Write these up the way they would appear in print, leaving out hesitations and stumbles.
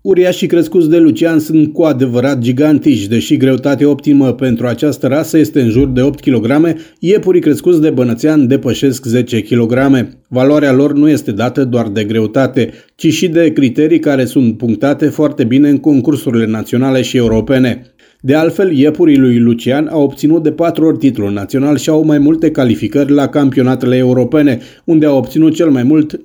Uriașii crescuți de Lucian sunt cu adevărat gigantici, deși greutatea optimă pentru această rasă este în jur de 8 kg, iepurii crescuți de Bănățean depășesc 10 kg. Valoarea lor nu este dată doar de greutate, ci și de criterii care sunt punctate foarte bine în concursurile naționale și europene. De altfel, iepurii lui Lucian au obținut de 4 ori titlul național și au mai multe calificări la campionatele europene, unde au obținut cel mai mult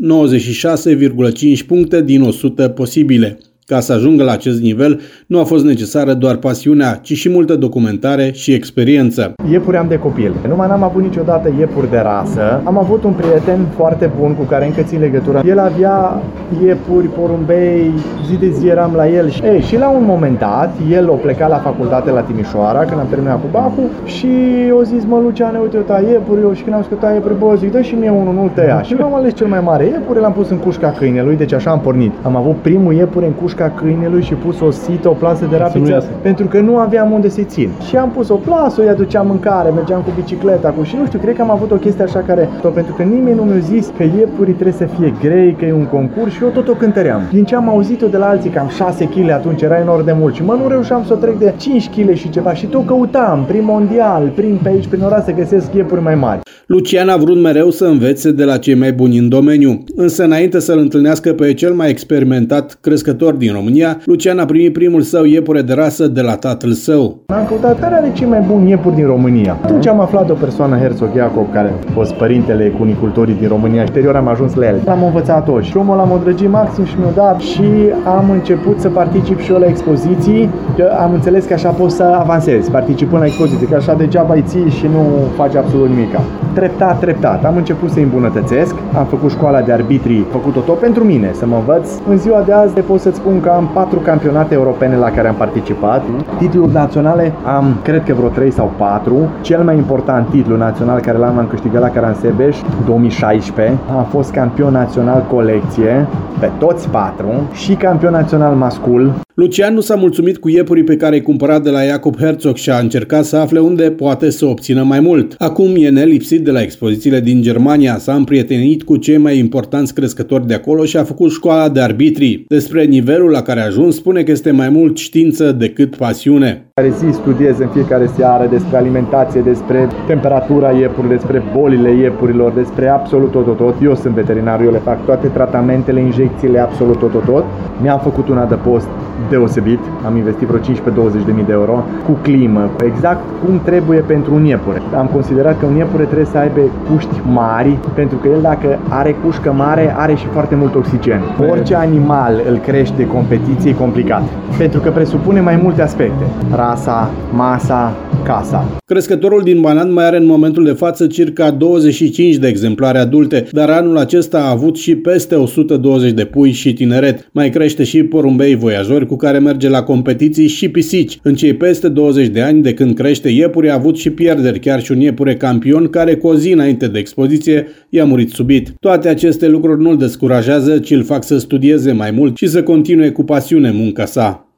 96,5 puncte din 100 posibile. Ca să ajungă la acest nivel, nu a fost necesară doar pasiunea, ci și multă documentare și experiență. Iepuri am de copil. Numai n-am avut niciodată iepuri de rasă. Am avut un prieten foarte bun cu care încă țin legătură. El avea iepuri, porumbei, zi de zi eram la el. Și la un moment dat, el o pleca la facultate la Timișoara, când am terminat cu bacul, și o zis: mă, Luciane, uite, eu tai iepuri. Și când am scătat iepuri, bă, zic, dă și mie unul, nu-l tăia. Și m-am ales cel mai mare iepure, l-am pus în cușca câinelui, deci așa am pornit. Am avut primul iepure în cușca câinelui și pus o sită, o plasă de rapiță, pentru că nu aveam unde să-i țin. Și am pus o plasă, îi aduceam mâncare, mergeam cu bicicleta, și nu știu, cred că am avut o chestie așa care, pentru că nimeni nu mi-a zis că iepurii trebuie să fie grei, că e un concurs, și eu tot o cântăream. Din ce am auzit eu de la alții, cam 6 kg atunci, era enorm de mult și nu reușeam să o trec de 5 kg și ceva, și tot căutam, prin mondial, prin pe aici, prin oraș, să găsesc iepuri mai mari. Lucian a vrut mereu să învețe de la cei mai buni în domeniu, însă înainte să-l întâlnească pe cel mai experimentat crescător din România, Lucian a primit primul său iepure de rasă de la tatăl său. Am căutat care are cei mai buni iepuri din România. Atunci am aflat de o persoană, Herzog Iacob, care a fost părintele cunicultorii din România. Ulterior am ajuns la el. L-am învățat-o și omul l-am îndrăgit maxim și mi-a dat, și am început să particip și eu la expoziții, că am înțeles că așa poți să avansezi, participând la expoziții, că așa degeaba îi ții și nu faci absolut nimic. Treptat, am început să-i îmbunătățesc, am făcut școala de arbitri, făcut-o tot pentru mine, să mă învăț. În ziua de azi pot să-ți spun că am 4 campionate europene la care am participat. Titluri naționale am, cred că vreo 3 sau 4. Cel mai important titlu național care l-am câștigat la Caransebeș, 2016. Am fost campion național colecție, pe toți 4, și campion național mascul. Lucian nu s-a mulțumit cu iepurii pe care îi cumpăra de la Iacob Herzog și a încercat să afle unde poate să obțină mai mult. Acum e nelipsit de la expozițiile din Germania, s-a împrietenit cu cei mai importanți crescători de acolo și a făcut școala de arbitri. Despre nivelul la care a ajuns, spune că este mai mult știință decât pasiune. Care zi studiez în fiecare seară despre alimentație, despre temperatura iepurilor, despre bolile iepurilor, despre absolut tot. Eu sunt veterinar, eu le fac toate tratamentele, injecțiile, absolut tot. Mi-am făcut un adăpost deosebit, am investit vreo 15-20 de mii de euro, cu climă, exact cum trebuie pentru un iepure. Am considerat că un iepure trebuie să aibă cuști mari, pentru că el, dacă are cușcă mare, are și foarte mult oxigen. Orice animal îl crește de competiție e complicat, pentru că presupune mai multe aspecte: rasa, masa, casa. Crescătorul din Banat mai are în momentul de față circa 25 de exemplare adulte, dar anul acesta a avut și peste 120 de pui și tineret. Mai crește și porumbei voiajori cu care merge la competiții și pisici. În cei peste 20 de ani de când crește iepuri a avut și pierderi, chiar și un iepure campion care cu o zi înainte de expoziție i-a murit subit. Toate aceste lucruri nu îl descurajează, ci îl fac să studieze mai mult și să continue cu pasiune munca sa.